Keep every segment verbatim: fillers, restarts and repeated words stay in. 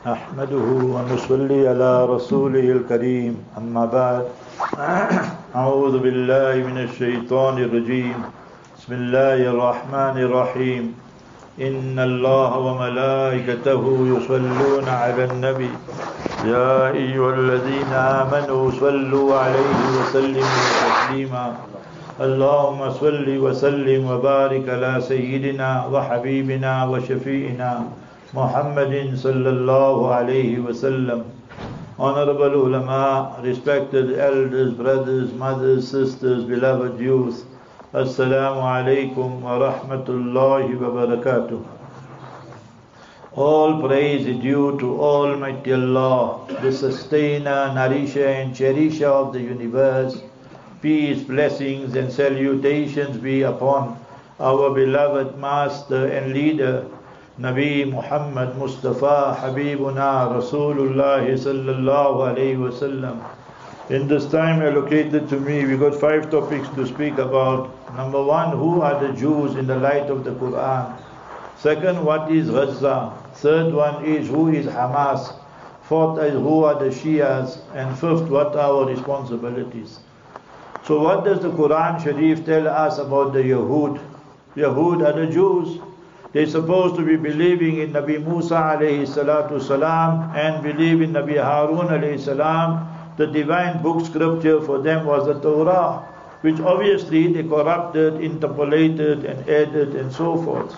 أحمده ونصلي على رسوله الكريم أما بعد أعوذ بالله من الشيطان الرجيم بسم الله الرحمن الرحيم إن الله وملائكته يصلون على النبي يا أيها الذين آمنوا صلوا عليه وسلموا تسليما اللهم صل وسلم وبارك على سيدنا وحبيبنا وشفيعنا Muhammad sallallahu alayhi wa sallam. Honorable ulama, respected elders, brothers, mothers, sisters, beloved youth, Assalamu alaikum wa rahmatullahi wa barakatuh. All praise is due to Almighty Allah, the sustainer, nourisher and cherisher of the universe. Peace, blessings and salutations be upon our beloved master and leader, Nabi Muhammad Mustafa Habibuna Rasulullah sallallahu alayhi wa sallam. In this time allocated to me, we got five topics to speak about. Number one, who are the Jews in the light of the Quran? Second, what is Gaza? Third one is, who is Hamas? Fourth is, who are the Shias? And fifth, what are our responsibilities? So what does the Quran Sharif tell us about the Yahud? Yahud are the Jews. They're supposed to be believing in Nabi Musa alayhi salatu salam and believe in Nabi Harun alayhi salam. The divine book scripture for them was the Torah, which obviously they corrupted, interpolated and added and so forth.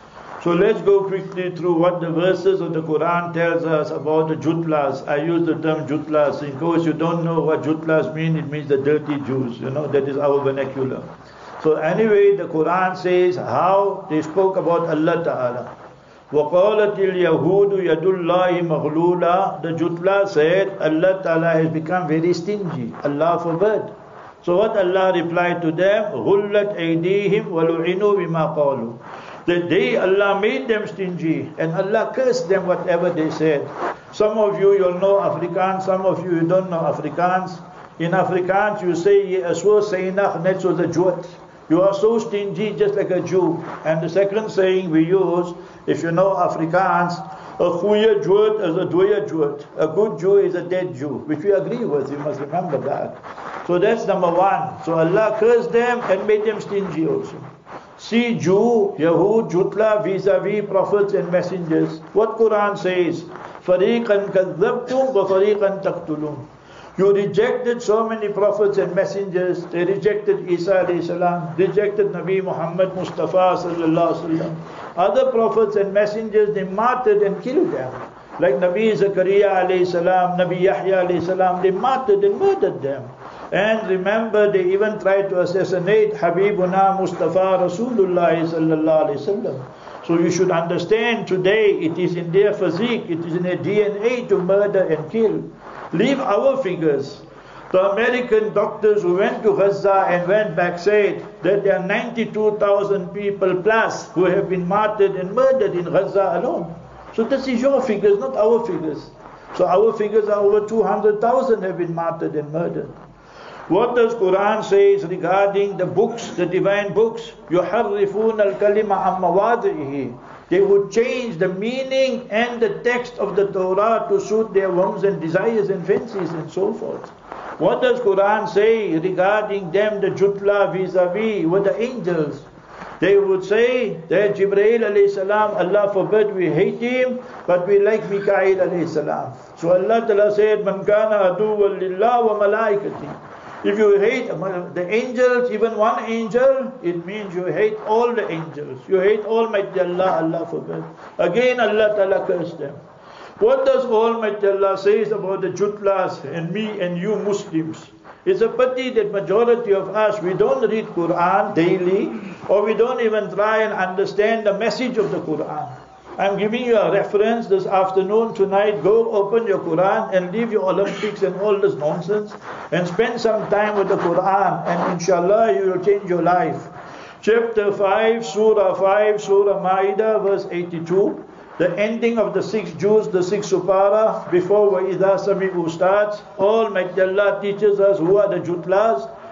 So let's go quickly through what the verses of the Quran tells us about the Jutlas. I use the term Jutlas. In case you don't know what Jutlas mean, it means the dirty Jews. You know, that is our vernacular. So anyway, the Quran says how they spoke about Allah Ta'ala. وَقَالَتِ الْيَهُودُ يَدُ اللَّهِ مَغْلُولًا. The Jutla said, Allah Ta'ala has become very stingy. Allah forbid. So what Allah replied to them? غُلَّتْ أَيْدِيهِمْ وَلُعِنُوا بِمَا قَالُوا. That they, Allah made them stingy and Allah cursed them whatever they said. Some of you, you'll know Afrikaans, some of you, you don't know Afrikaans. In Afrikaans, you say, so seinach net so the Jood. You are so stingy just like a Jew. And the second saying we use, if you know Afrikaans, a goeie Jood is a dooie Jood. A good Jew is a dead Jew, which we agree with. You must remember that. So that's number one. So Allah cursed them and made them stingy also. See Jew, Yahud, Jutla vis-a-vis prophets and messengers. What Quran says? فَرِيقًا كَذَّبْتُمْ وَفَرِيقًا تَقْتُلُونَ. You rejected so many prophets and messengers. They rejected Isa alayhi salam, rejected Nabi Muhammad Mustafa sallallahu alaihi wasallam. Other prophets and messengers, they martyred and killed them. Like Nabi Zakaria alayhi salam, Nabi Yahya alayhi salam, they martyred and murdered them. And remember, they even tried to assassinate Habibuna Mustafa Rasulullah sallallahu alaihi wasallam. So you should understand today, it is in their physique, it is in their D N A to murder and kill. Leave our figures. The American doctors who went to Gaza and went back said that there are ninety-two thousand people plus who have been martyred and murdered in Gaza alone. So this is your figures, not our figures. So our figures are over two hundred thousand have been martyred and murdered. What does Quran says regarding the books, the divine books? يُحَرِّفُونَ الْكَلِمَ عَمَّ مَوَاضِعِهِ. They would change the meaning and the text of the Torah to suit their whims and desires and fancies and so forth. What does Quran say regarding them, the Jutla vis-a-vis with the angels? They would say that Jibreel alayhi salam, Allah forbid, we hate him, but we like Mikail alayhi salam. So Allah Ta'ala said, Man kana aduwwan lillah wa malaikati. If you hate the angels, even one angel, it means you hate all the angels. You hate Almighty Allah, Allah forbid. Again Allah Ta'ala cursed them. What does Almighty Allah says about the Jutlas and me and you Muslims? It's a pity that majority of us, we don't read Quran daily, or we don't even try and understand the message of the Quran. I'm giving you a reference this afternoon, tonight. Go open your Quran and leave your Olympics and all this nonsense and spend some time with the Quran, and inshallah you will change your life. Chapter five, Surah five, Surah Ma'idah, verse eighty-two. The ending of the six Jews, the six Supara, before وَإِذَا سَمِعُوا starts. Almighty Allah teaches us who are the Jutlas.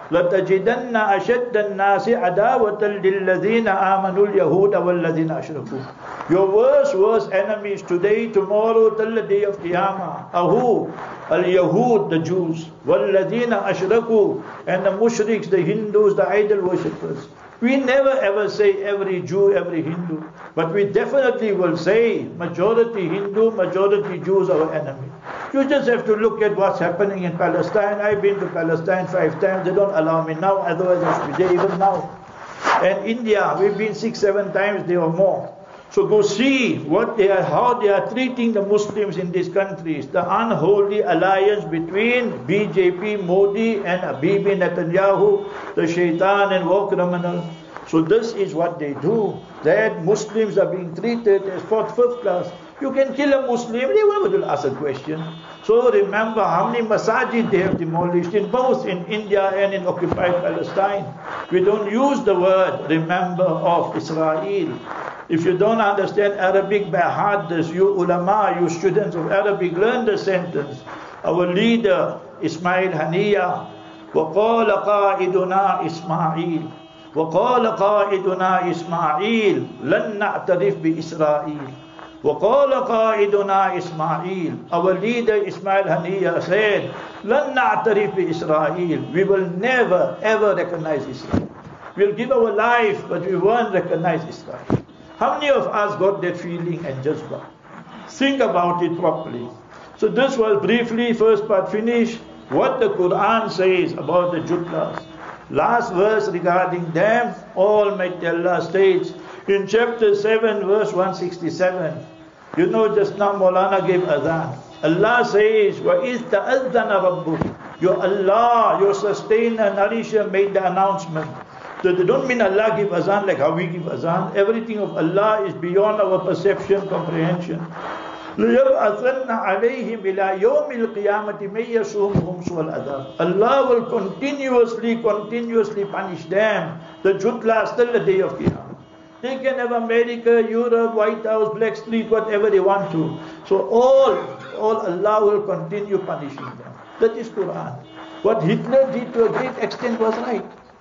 لَتَجِدَنَّ أَشَدَّ النَّاسِ عَدَاوَةً لِلَّذِينَ آمَنُوا الْيَهُودَ وَالَّذِينَ أَشْرَكُوا. Your worst, worst enemies today, tomorrow, till the day of Qiyamah are who? Al-Yahud, the Jews. وَالَّذِينَ أَشْرَكُوا, and the mushriks, the Hindus, the idol worshippers. We never ever say every Jew, every Hindu. But we definitely will say majority Hindu, majority Jews are our enemy. You just have to look at what's happening in Palestine. I've been to Palestine five times. They don't allow me now, otherwise I should be there even now. And India, we've been six, seven times there or more. So go see what they are, how they are treating the Muslims in these countries. The unholy alliance between B J P, Modi and Bibi Netanyahu, the shaitan and war criminal. So this is what they do. That Muslims are being treated as fourth, fifth class. You can kill a Muslim, they will ask a question. So remember how many masajid they have demolished in both in India and in occupied Palestine. We don't use the word remember of Israel. If you don't understand Arabic by heart, this you ulama, you students of Arabic, learn the sentence. Our leader Ismail Haniya, وَقَالَ قَائِدُنَا إِسْمَاعِيل وَقَالَ قَائِدُنَا إِسْمَاعِيل لَنْ نَعْتَرِفْ بِإِسْرَائِيل وَقَالَ قَائِدُنَا إِسْمَاعِيل. Our leader Ismail Haniya said, لَنْ نَعْتَرِفْ بِإِسْرَائِيل. We will never ever recognize Israel. We'll give our life, but we won't recognize Israel. How many of us got that feeling and jazba? Think about it properly. So this was briefly, first part finished, what the Quran says about the Jutlas. Last verse regarding them, Almighty Allah states in chapter seven, verse one sixty-seven. You know, just now Maulana gave adhan. Allah says, وَإِذْ تَأَذَّنَ رَبُّكَ. Your Allah, your sustainer, nourisher made the announcement. So they don't mean Allah give azan like how we give azan. Everything of Allah is beyond our perception, comprehension. لَيَبْعَثَنَّ عَلَيْهِمْ إِلَى يَوْمِ الْقِيَامَةِ مَنْ يَسُومُهُمْ سُوءَ الْعَذَابِ. Allah will continuously, continuously punish them, the Jutlas, till the day of Qiyamah. They can have America, Europe, White House, Black Street, whatever they want to. So all, all Allah will continue punishing them. That is Quran. What Hitler did to a great extent was right.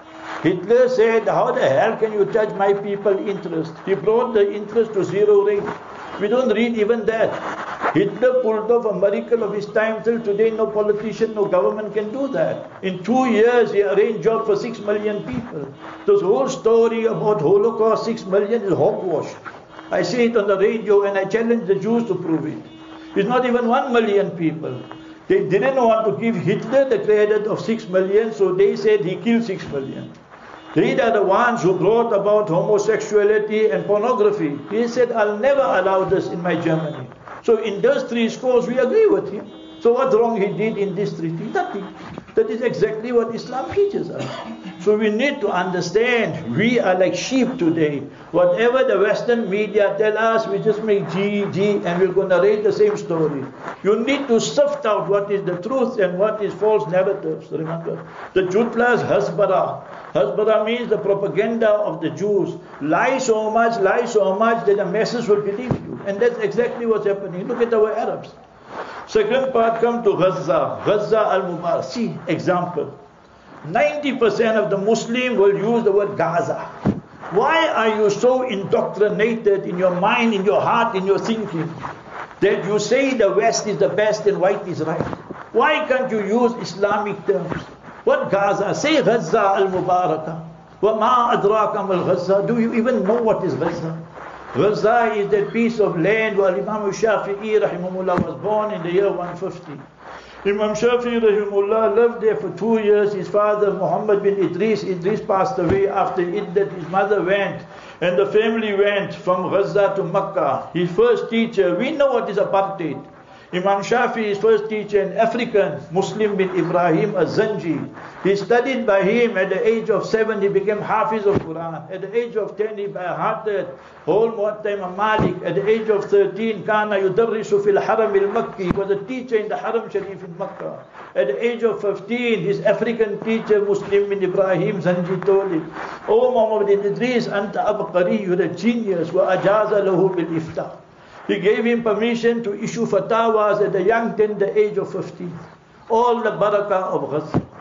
Hitler said, how the hell can you charge my people interest? He brought the interest to zero rate. We don't read even that. Hitler pulled off a miracle of his time. Till today, no politician, no government can do that. In two years, he arranged jobs for six million people. This whole story about Holocaust, six million, is hogwash. I say it on the radio and I challenge the Jews to prove it. It's not even one million people. They didn't want to give Hitler the credit of six million, so they said he killed six million. They are the ones who brought about homosexuality and pornography. He said, I'll never allow this in my Germany. So in those three scores, we agree with him. So what's wrong he did in this treaty? Nothing. That is exactly what Islam teaches us. So we need to understand, we are like sheep today. Whatever the Western media tell us, we just make G, G, and we're going to narrate the same story. You need to sift out what is the truth and what is false narratives. Remember, the Jutlas, Hasbara. Hasbara means the propaganda of the Jews. Lie so much, lie so much that the masses will believe you. And that's exactly what's happening. Look at our Arabs. Second part, come to Gaza. Gaza al-Mubarak. See, example. ninety percent of the Muslim will use the word Gaza. Why are you so indoctrinated in your mind, in your heart, in your thinking, that you say the West is the best and white is right? Why can't you use Islamic terms? What Gaza? Say Gaza al-Mubarak. وَمَا أَدْرَاكَ مَا الْغَزَّةِ. Do you even know what is Gaza? Gaza is that piece of land where Imam Shafi'i rahimahullah was born in the year one fifty. Imam Shafi'i rahimahullah lived there for two years. His father Muhammad bin Idris, Idris passed away after Iddat. His mother went and the family went from Gaza to Makkah. His first teacher, we know what is apartheid. Imam Shafi'i's first teacher, an African Muslim bin Ibrahim az-Zanji. He studied by him at the age of seven. He became Hafiz of Quran. At the age of ten, he by-hearted whole Muwatta Imam Malik. At the age of thirteen, Kana yudarrisu fil Haram al-Makki. He was a teacher in the Haram Sharif in Makkah. At the age of fifteen, his African teacher, Muslim bin Ibrahim Zanji, told him, "Oh Muhammad bin Idris, anta abqari, you're a genius. Wa ajaza lahu bil iftah." He gave him permission to issue fatwas at the young tender age of fifteen. All the barakah of Gaza.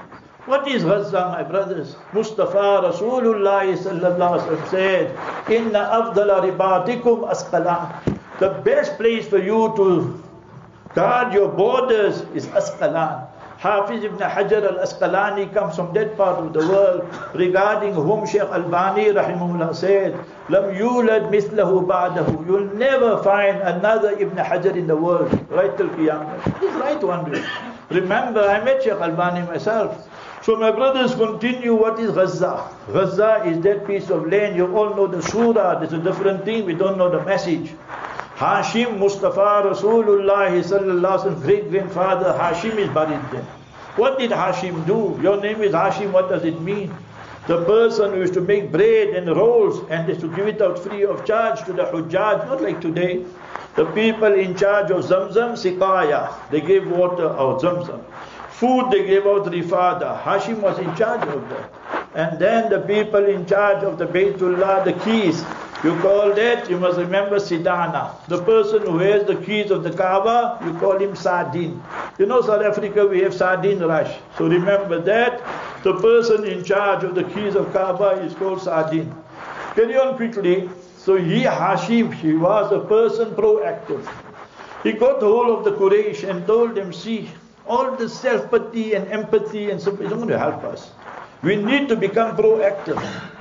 What is Gaza, my brothers? Mustafa Rasulullah sallallahu alaihi wasallam said, Inna afdala ribatikum Asqalan. The best place for you to guard your borders is Asqalan. Hafiz ibn Hajar al-Asqalani comes from that part of the world, regarding whom Shaykh Albani rahimahullah said, Lam yulad mislahu ba'dahu. You'll never find another Ibn Hajar in the world, right till Qiyamah. He's right one day. Remember, I met Shaykh Albani myself. So my brothers, continue. What is Gaza? Gaza is that piece of land. You all know the surah. There's a different thing. We don't know the message. Hashim Mustafa Rasulullah sallallahu alaihi wasallam, great grandfather Hashim is buried there. What did Hashim do? Your name is Hashim. What does it mean? The person who used to make bread and rolls and is to give it out free of charge to the Hujjaj, not like today. The people in charge of Zamzam, Siqaya, they gave water out Zamzam. Food they gave out Rifada. Hashim was in charge of that. And then the people in charge of the Baytullah, the keys. You call that, you must remember Sidana. The person who has the keys of the Kaaba, you call him Sardin. You know South Africa, we have Sardin Rush. So remember that. The person in charge of the keys of Kaaba is called Sardin. Carry on quickly. So he, Hashim, he was a person proactive. He got hold of the Quraysh and told them, see, all the self-pity and empathy and so isn't going to help us. We need to become proactive.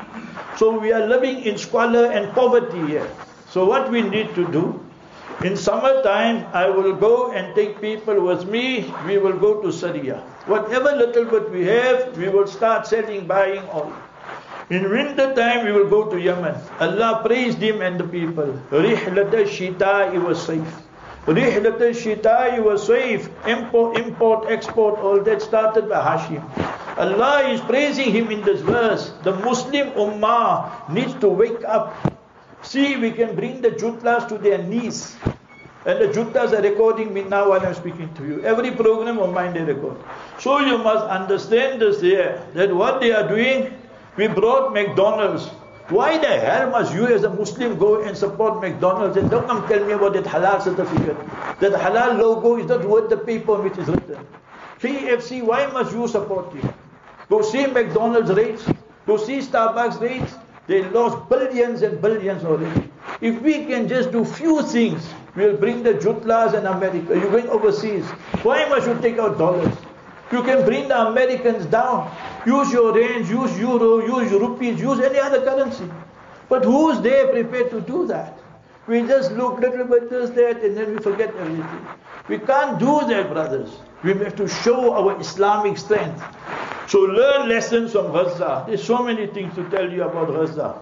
So we are living in squalor and poverty here. So what we need to do, in summertime, I will go and take people with me. We will go to Syria. Whatever little bit we have, we will start selling, buying all. In winter time, we will go to Yemen. Allah praised him and the people. Rihlat al-shita'i was safe. Rihlat al-shita'i was safe. Import, import, export, all that started by Hashim. Allah is praising him in this verse. The Muslim Ummah needs to wake up. See, we can bring the Jutlas to their knees. And the Jutlas are recording me now while I'm speaking to you. Every program of mine they record. So you must understand this here, that what they are doing, we brought McDonald's. Why the hell must you as a Muslim go and support McDonald's? And don't come tell me about that halal certificate. That halal logo is not worth the paper on which is written. K F C, why must you support it? Go see McDonald's rates. Go see Starbucks rates. They lost billions and billions already. If we can just do few things, we'll bring the Jutlas and America. You're going overseas. Why must you take out dollars? You can bring the Americans down. Use your range, use euro, use rupees, use any other currency. But who's there prepared to do that? We just look little bit this, that, and then we forget everything. We can't do that, brothers. We have to show our Islamic strength. So learn lessons from Gaza. There's so many things to tell you about Gaza.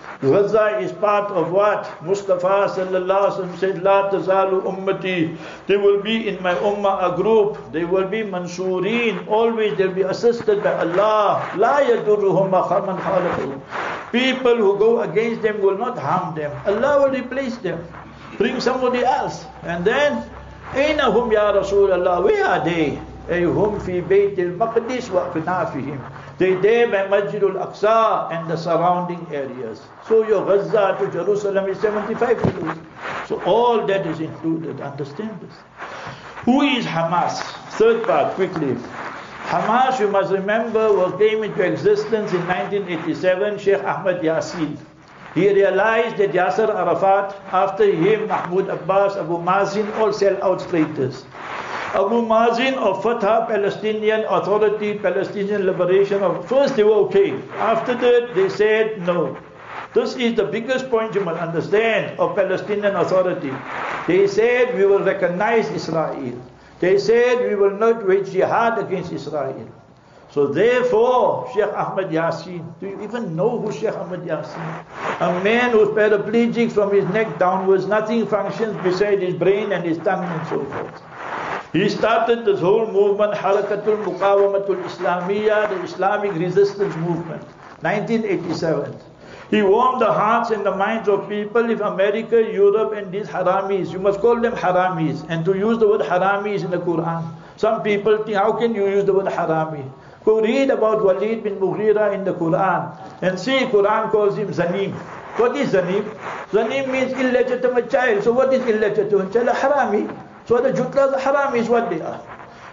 Gaza is part of what? Mustafa sallallahu alaihi wasallam said, La tazalu ummati. They will be in my ummah a group. They will be mansureen. Always they'll be assisted by Allah. La yadurruhum man khalaqu. People who go against them will not harm them. Allah will replace them. Bring somebody else. And then, Aynahum ya Rasulullah. Where are they? Ayhum fi bayt al-Maqdis wa aknafihim. They there by Masjid al-Aqsa and the surrounding areas. So your Gaza to Jerusalem is seventy-five kilometers. So all that is included. Understand this. Who is Hamas? Third part, quickly. Hamas, you must remember, was came into existence in nineteen eighty-seven. Sheikh Ahmed Yassin. He realized that Yasser Arafat, after him Mahmoud Abbas, Abu Mazin, all sell-out traitors. Abu Mazin of Fatah, Palestinian Authority, Palestinian Liberation. Of, first they were okay. After that they said no. This is the biggest point you must understand of Palestinian Authority. They said we will recognize Israel. They said we will not wage jihad against Israel. So therefore, Sheikh Ahmed Yassin, do you even know who Sheikh Ahmed Yassin? A man who's paraplegic from his neck downwards, nothing functions beside his brain and his tongue and so forth. He started this whole movement, Harakatul Muqawamatul Islamiyya, the Islamic resistance movement, nineteen eighty-seven. He warmed the hearts and the minds of people. If America, Europe and these haramis, you must call them haramis, and to use the word haramis in the Quran. Some people think, how can you use the word harami? Go read about Walid bin Mughira in the Quran, and see Quran calls him Zanim. What is Zanim? Zanim means illegitimate child. So what is illegitimate child? A harami. So the Jutlas, the haram is what they are.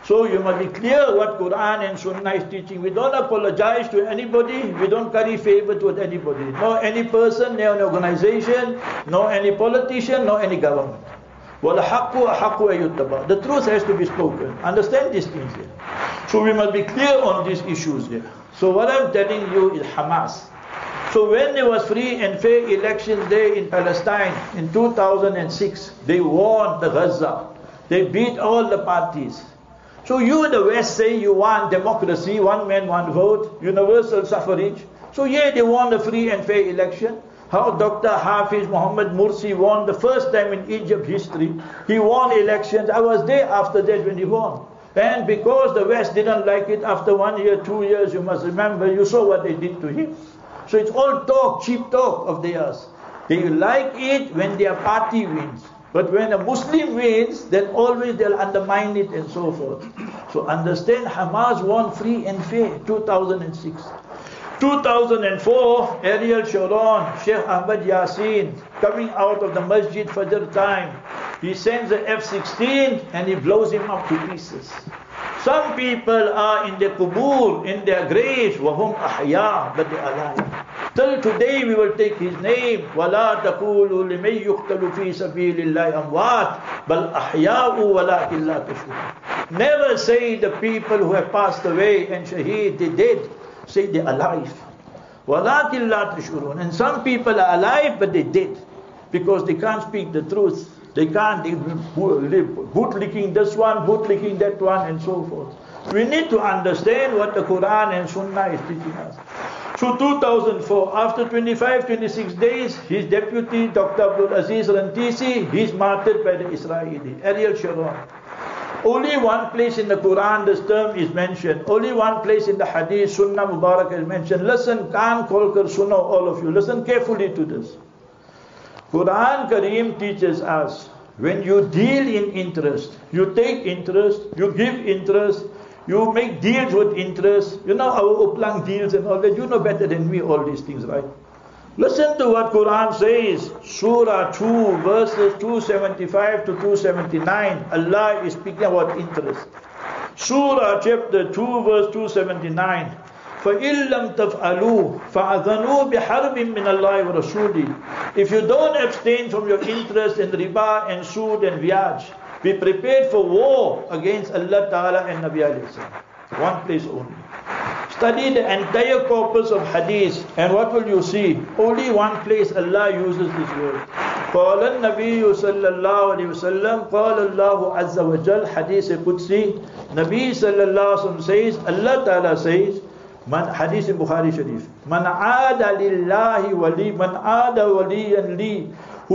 So you must be clear what Quran and Sunnah is teaching. We don't apologize to anybody. We don't curry favor to anybody. No any person, no any organization, no any politician, no any government. The truth has to be spoken. Understand these things here. So we must be clear on these issues here. So what I'm telling you is Hamas. So when there was free and fair elections there in Palestine in two thousand six, they won the Gaza. They beat all the parties. So you in the West say you want democracy, one man, one vote, universal suffrage. So yeah, they won the free and fair election. How Doctor Hafiz Muhammad Mursi won the first time in Egypt history. He won elections. I was there after that when he won. And because the West didn't like it, after one year, two years, you must remember, you saw what they did to him. So it's all talk, cheap talk of theirs. They like it when their party wins. But when a Muslim wins, then always they'll undermine it and so forth. So understand, Hamas won free and fair, two thousand six. two thousand four, Ariel Sharon, Sheikh Ahmad Yassin, coming out of the Masjid Fajr time, he sends a F sixteen and he blows him up to pieces. Some people are in their kubur, in their graves, وَهُمْ أَحْيَا, but they are alive. Till today we will take his name. وَلَا تَقُولُوا لِمَنْ يُقْتَلُ فِي سَبِيلِ اللَّهِ أَمْوَاتٍ بَلْ أَحْيَاءُ وَلَكِنْ لَا تَشْعُرُونَ. Never say the people who have passed away and shaheed, they dead. Say they are alive. وَلَكِنْ لَا تَشْعُرُونَ. And some people are alive but they dead. Because they can't speak the truth. They can't, they bootlicking this one, bootlicking that one and so forth. We need to understand what the Quran and Sunnah is teaching us. So two thousand four, after twenty-five, twenty-six days, his deputy, Doctor Abdul Aziz Rantisi, he's martyred by the Israeli, Ariel Sharon. Only one place in the Quran this term is mentioned. Only one place in the Hadith, Sunnah Mubarak is mentioned. Listen, Khan Kolkar Sunnah, all of you. Listen carefully to this. Quran Kareem teaches us, when you deal in interest, you take interest, you give interest, you make deals with interest. You know our Uplang deals and all that. You know better than me all these things, right? Listen to what Quran says. Surah two, verses two seventy-five to two seventy-nine. Allah is speaking about interest. Surah chapter two, verse two seventy-nine. فَإِن لَمْ تَفْعَلُوا فَأَذَنُوا بِحَرْبٍ مِّنَ اللَّهِ وَرَسُولِهِ. If you don't abstain from your interest in riba and sood and viaj, be prepared for war against Allah Ta'ala and Nabi alayhi salam. One place only. Study the entire corpus of hadith and what will you see? Only one place Allah uses this word. قال النبي صلى الله عليه وسلم قال الله عز وجل حديث قدسي. Nabi sallallahu alayhi wa sallam says, Allah Ta'ala says, Man, hadith in Bukhari Sharif. Man aada lillahi wali, man aada waliyan li.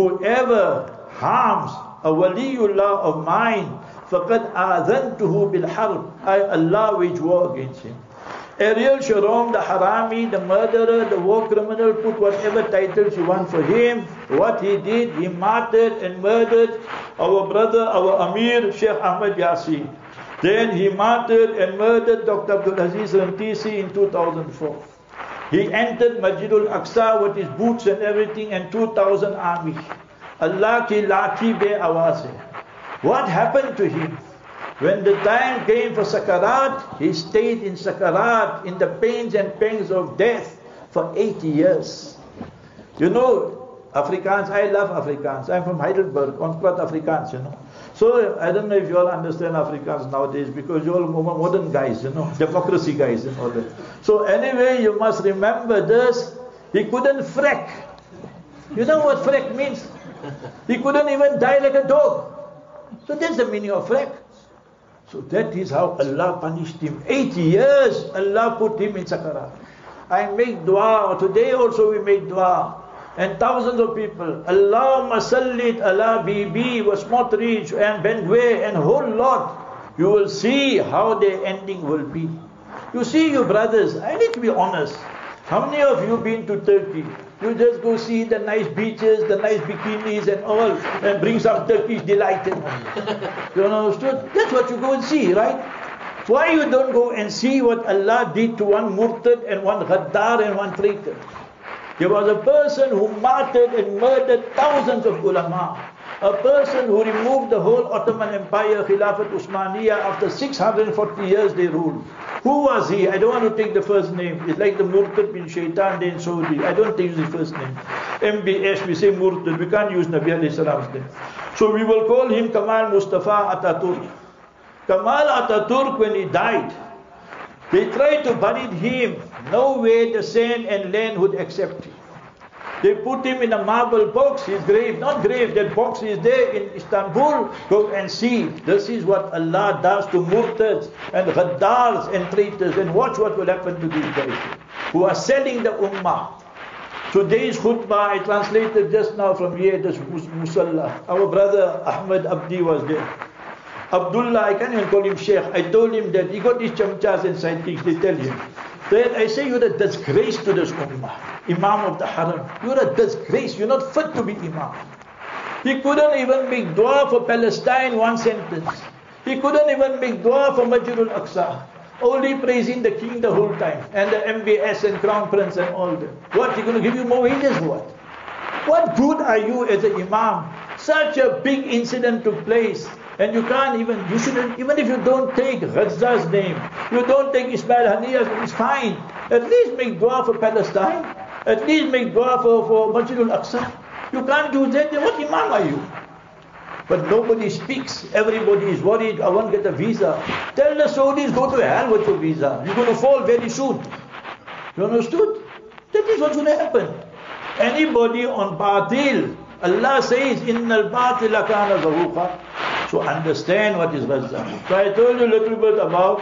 Whoever harms a waliullah of mine, faqad aadhantuhu bil harb. I, Allah, wage war against him. Ariel Sharon, the harami, the murderer, the war criminal, put whatever titles you want for him. What he did, he martyred and murdered our brother, our Amir, Sheikh Ahmad Yassin. Then he martyred and murdered Doctor Abdul Aziz Rantisi in two thousand four. He entered Masjidul Aqsa with his boots and everything and two thousand army. Allah ki laki be awaz hai. What happened to him? When the time came for Sakarat, he stayed in Sakarat, in the pains and pangs of death for eighty years. You know, Afrikaans, I love Afrikaans. I'm from Heidelberg, ons praat Afrikaans, you know. So, I don't know if you all understand Afrikaans nowadays because you're all modern guys, you know, democracy guys and all that. So, anyway, you must remember this. He couldn't freck. You know what freck means? He couldn't even die like a dog. So, that's the meaning of freck. So, that is how Allah punished him. eighty years, Allah put him in Sakarat. I make dua. Today also we make dua. And thousands of people, Allahumma sallit ala bibi was Smotrich and Bendway and whole lot. You will see how their ending will be. You see, you brothers, I need to be honest. How many of you been to Turkey? You just go see the nice beaches, the nice bikinis and all, and bring some Turkish delight in them. You understood? That's what you go and see, right? Why you don't go and see what Allah did to one murtad and one ghaddar and one traitor? There was a person who martyred and murdered thousands of ulama. A person who removed the whole Ottoman Empire, Khilafat Usmaniya, after six hundred forty years they ruled. Who was he? I don't want to take the first name. It's like the Murtad bin Shaitan in Saudi. I don't take his first name. M B S, we say Murtad. We can't use Nabi alayhi salam's name. So we will call him Kamal Mustafa Ataturk. Kamal Ataturk, when he died, they tried to bury him. No way the sand and land would accept him. They put him in a marble box, his grave, not grave, that box is there in Istanbul. Go and see. This is what Allah does to murtads and ghaddars and traitors. And watch what will happen to these guys who are selling the ummah. Today's khutbah, I translated just now from here, this Musalla. Our brother Ahmed Abdi was there. Abdullah, I can't even call him Sheikh. I told him that he got these chamchas and sidekicks, they tell him. Then I say, you're a disgrace to this ummah. Imam of the Haram. You're a disgrace. You're not fit to be Imam. He couldn't even make dua for Palestine, one sentence. He couldn't even make dua for Masjid al-Aqsa. Only praising the king the whole time. And the M B S and Crown Prince and all that. What, he going to give you more wages? What? What good are you as an Imam? Such a big incident took place. And you can't even, you shouldn't, even if you don't take Ghazza's name, you don't take Ismail Haniyah's name, it's fine. At least make dua for Palestine. At least make dua for, for Masjid al-Aqsa. You can't do that, then what Imam are you? But nobody speaks. Everybody is worried, I won't get a visa. Tell the Saudis, go to hell with your visa. You're going to fall very soon. You understood? That is what's going to happen. Anybody on batil, Allah says, Innal batila kana zahuqa. So understand what is Gaza. So I told you a little bit about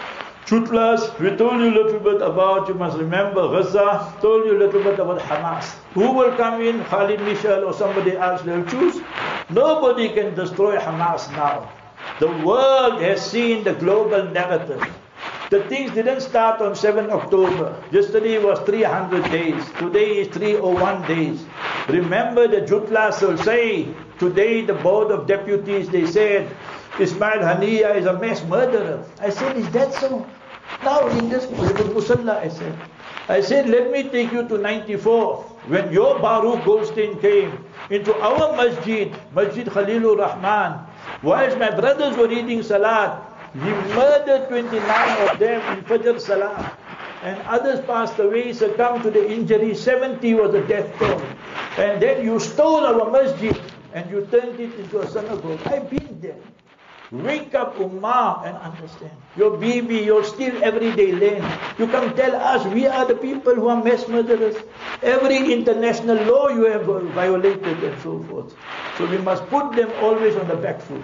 Chutlas, we told you a little bit about, you must remember Gaza, told you a little bit about Hamas. Who will come in, Khalid Michel or somebody else they'll choose? Nobody can destroy Hamas now. The world has seen the global narrative. The things didn't start on seventh October. Yesterday was three hundred days. Today is three oh one days. Remember the Jutlas will say, today the board of deputies, they said, Ismail Haniyah is a mass murderer. I said, is that so? Now in this Musalla, I said. I said, let me take you to ninety-four. When your Baruch Goldstein came into our masjid, Masjid Khalilur Rahman, whilst my brothers were reading Salat, he murdered twenty-nine of them in Fajr Salah. And others passed away, succumbed to the injury. seventy was the death toll. And then you stole our masjid and you turned it into a synagogue. I've been there. Wake up Ummah and understand. Your B B, your still everyday lane. You come tell us we are the people who are mass murderers. Every international law you have violated and so forth. So we must put them always on the back foot.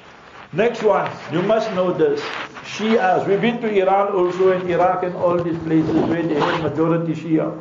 Next one, you must know this. Shias. We've been to Iran also and Iraq and all these places where they have majority Shia.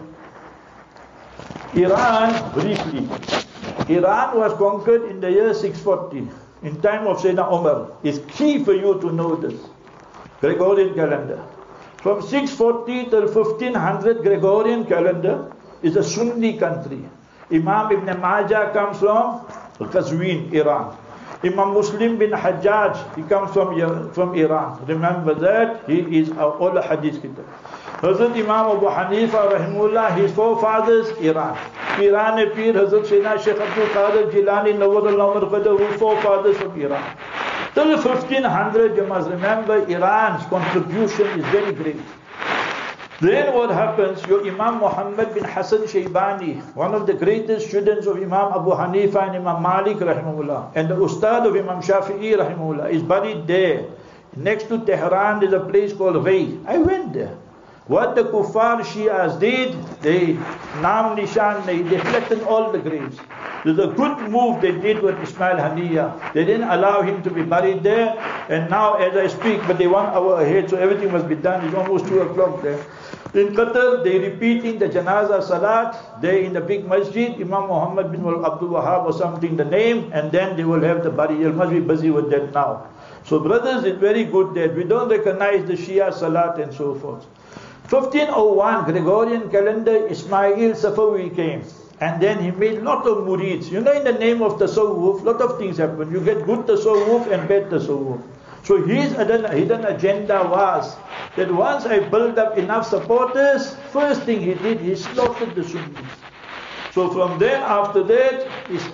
Iran, briefly. Iran was conquered in the year six forty. In time of Sayyidina Umar. It's key for you to know this. Gregorian calendar. From six forty till fifteen hundred Gregorian calendar is a Sunni country. Imam Ibn Majah comes from Qazwin, Iran. Imam Muslim bin Hajjaj, he comes from, from Iran. Remember that, he is all hadith kitab. Hazrat Imam Abu Hanifa rahimullah, his forefathers, Iran. Iran appear Hazrat Sayyidina Shaykh Abdul Qadir Jilani, Nawwar al-Qadr, who forefathers from Iran. Till fifteen hundred, you must remember, Iran's contribution is very great. Then what happens, your Imam Muhammad bin Hassan Shaybani, one of the greatest students of Imam Abu Hanifa and Imam Malik rahimahullah, and the Ustad of Imam Shafi'i rahimahullah, is buried there. Next to Tehran is a place called Ray. I went there. What the Kuffar Shias did, they Naam Nishan, they, they flattened all the graves. There's a good move they did with Ismail Haniyah. They didn't allow him to be buried there. And now as I speak, but they one hour ahead, so everything must be done. It's almost two o'clock there. In Qatar, they repeating the Janazah Salat. They in the big masjid, Imam Muhammad bin Abdul Wahab or something, the name, and then they will have the burial. Must be busy with that now. So brothers, it's very good that we don't recognize the Shia Salat and so forth. fifteen oh one Gregorian calendar, Ismail Safawi came. And then he made lot of murids. You know, in the name of tasawwuf, lot of things happen. You get good tasawwuf and bad tasawwuf. So his hidden agenda was that once I build up enough supporters, first thing he did, he slaughtered the Sunnis. So from then, after that,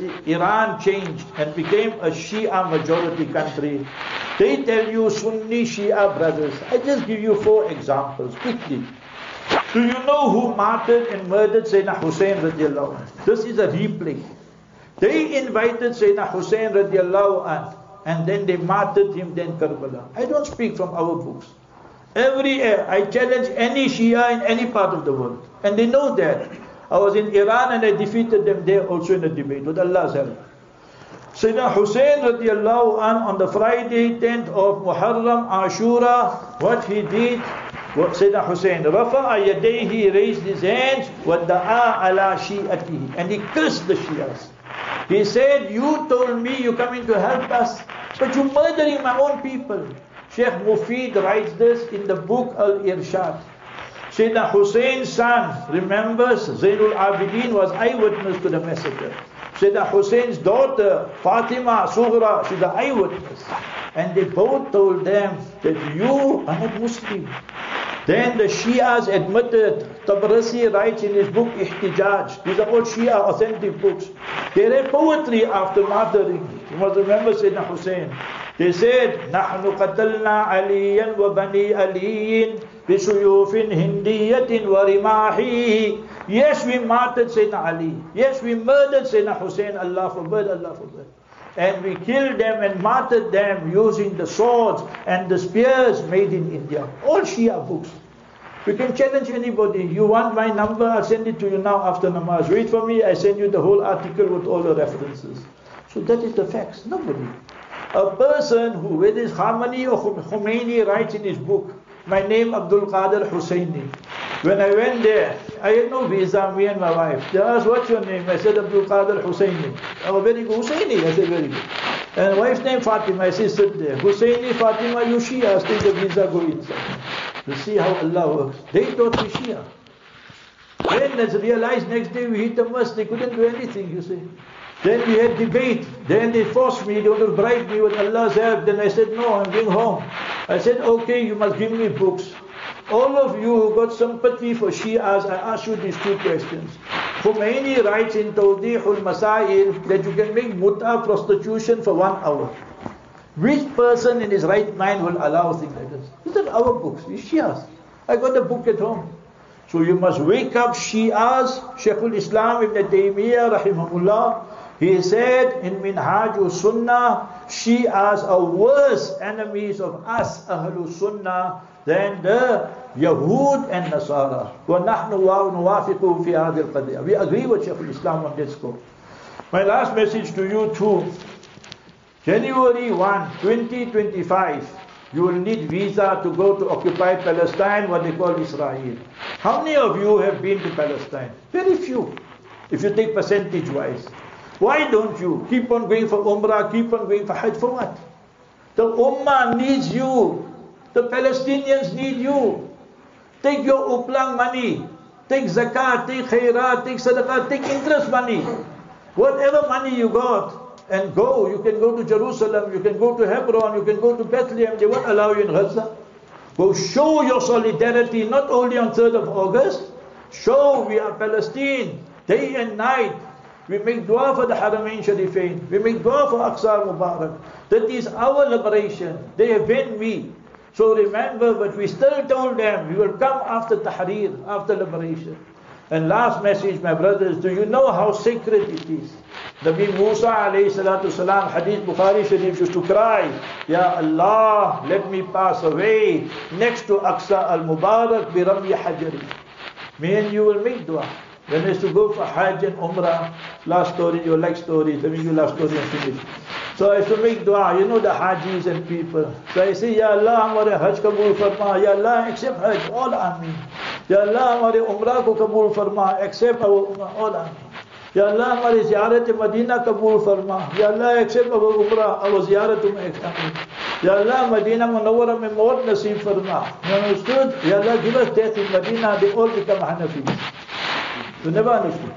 Iran changed and became a Shia majority country. They tell you Sunni Shia brothers. I just give you four examples quickly. Do you know who martyred and murdered Sayyidina Hussein radiallahu anh? This is a replay. They invited Sayyidina Hussein radiallahu anh, and then they martyred him then Karbala. I don't speak from our books. Every I challenge any Shia in any part of the world, and they know that. I was in Iran and I defeated them there also in a debate with Allah's help. Sayyidina Hussein radiallahu anh, on the Friday tenth of Muharram Ashura, what he did, what Sayyidina Hussein, Rafa'a yadayhi, he raised his hands, wada'a ala shi'atihi, and he cursed the Shias. He said, you told me you're coming to help us, but you're murdering my own people. Sheikh Mufid writes this in the book Al-Irshad. Sayyidina Hussein's son remembers Zainul Abidin was eyewitness to the massacre. Sayyidina Hussein's daughter Fatima Sughra, she's an eyewitness. And they both told them that you are not Muslim. Then the Shias admitted. Tabrasi writes in his book Ihtijaj. These are all Shia authentic books. They read poetry after martyring. You must remember Sayyidina Hussein. They said, نحن قتلنا عليا وبني علي بسيوف هندية ورماحه. Yes, we martyred Sayyidina Ali. Yes, we murdered Sayyidina Hussein. Allah forbid, Allah forbid. And we killed them and martyred them using the swords and the spears made in India. All Shia books. You can challenge anybody. You want my number? I'll send it to you now after namaz. Wait for me. I send you the whole article with all the references. So that is the facts. Nobody. A person who, whether it's Khamenei or Khomeini, writes in his book, my name Abdul Qadir Husseini. When I went there, I had no visa, me and my wife. They asked, what's your name? I said, Abdul Qadir Husseini. Oh, very good. Husseini. I said, very good. And wife's name Fatima. I said, sit there. Husseini, Fatima, you Shia. Take the visa, go inside. You see how Allah works. They taught me Shia. Then let's realize next day we hit the mosque. They couldn't do anything, you see. Then we had debate. Then they forced me, they wanted to bribe me with Allah's help. Then I said, no, I'm going home. I said, okay, you must give me books. All of you who got sympathy for Shias, I ask you these two questions. Khomeini writes in Tawdihul Masail that you can make mut'a, prostitution, for one hour. Which person in his right mind will allow things like this? These are our books, these Shias. I got a book at home. So you must wake up Shias. Shaykhul Islam Ibn Taymiyyah rahimahullah, he said in Minhajul Sunnah, Shias are worse enemies of us, Ahlul Sunnah, than the Yahud and Nasara. We agree with Shaykhul Islam on this scope. My last message to you too. January first, twenty twenty-five, you will need visa to go to occupied Palestine, what they call Israel. How many of you have been to Palestine? Very few, if you take percentage-wise. Why don't you keep on going for Umrah, keep on going for Hajj? For what? The Ummah needs you. The Palestinians need you. Take your Uplang money, take Zakat, take Khairat, take Sadaqah, take interest money. Whatever money you got, and go. You can go to Jerusalem, you can go to Hebron, you can go to Bethlehem. They won't allow you in Gaza. Go show your solidarity, not only on third of August. Show we are Palestine, day and night. We make dua for the Haramain Sharifain. We make dua for Aqsa Mubarak. That is our liberation. They have been we. So remember, but we still told them, we will come after Tahrir, after liberation. And last message, my brothers, do you know how sacred it is? Nabi Musa alayhi salatu salam, Hadith Bukhari Sharif, used to cry, Ya Allah, let me pass away next to Aqsa al-Mubarak bi Ramyi Hajari. Me and you will make dua. When I used to go for Hajj and Umrah, last story, your like story, let me give you last story and finish. So I used to make dua, you know the Hajis and people. So I say, Ya Allah, hamare Hajj kabul farma, Ya Allah, accept Hajj, all Ameen. Ya Allah, hamare Umrah ko kabul farma, accept our Umrah, all Ameen. Ya Allah, hamare ziyarat Madina kabul farma, Ya Allah, accept our Umrah, our ziyarat Ameen. Ya Allah, Madina Munawwara mein maut nasib farma. You understood? Ya Allah, give us death in Madina, they all become Hanafis. You never understood.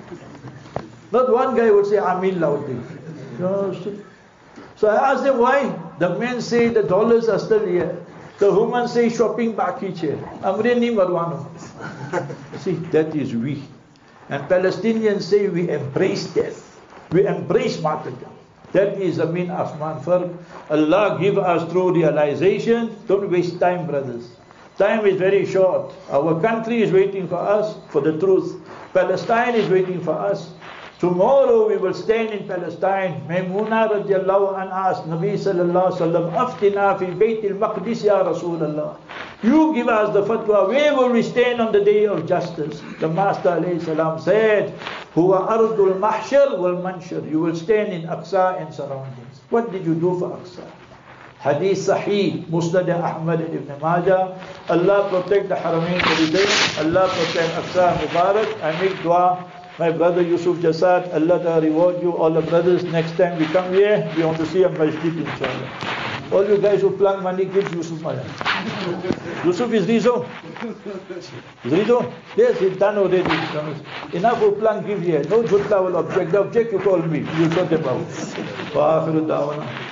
Not one guy would say Ameen loudly. You understood? So I asked them why. The men say the dollars are still here. The women say shopping baki che. Amre ni marwano. See, that is we. And Palestinians say we embrace death. We embrace martyrdom. That is the mean Asman Farq. Allah give us true realization. Don't waste time, brothers. Time is very short. Our country is waiting for us for the truth. Palestine is waiting for us. Tomorrow we will stand in Palestine. Maimuna radiallahu anha asked Nabi sallallahu alaihi wasallam, Aftina fi Bayt al-Maqdis ya Rasulullah. You give us the fatwa, where will we stand on the day of justice? The Master alayhi salam said, Huwa ardul mahshar wal manshar. You will stand in Aqsa and surroundings. What did you do for Aqsa? Hadith Sahih, Musnad Ahmad and Ibn Majah. Allah protect the Haramain Sharifain. Allah protect Aqsa Mubarak. I make dua. My brother Yusuf Jasad, Allah Ta'ala reward you, all the brothers. Next time we come here, we want to see a masjid, inshallah. All you guys who plant money, give Yusuf money. Yusuf is Rizon. Is Rizon? Yes, he's done already. Enough who plant, give here. No Jutla will object. The object you call me. You sort them out.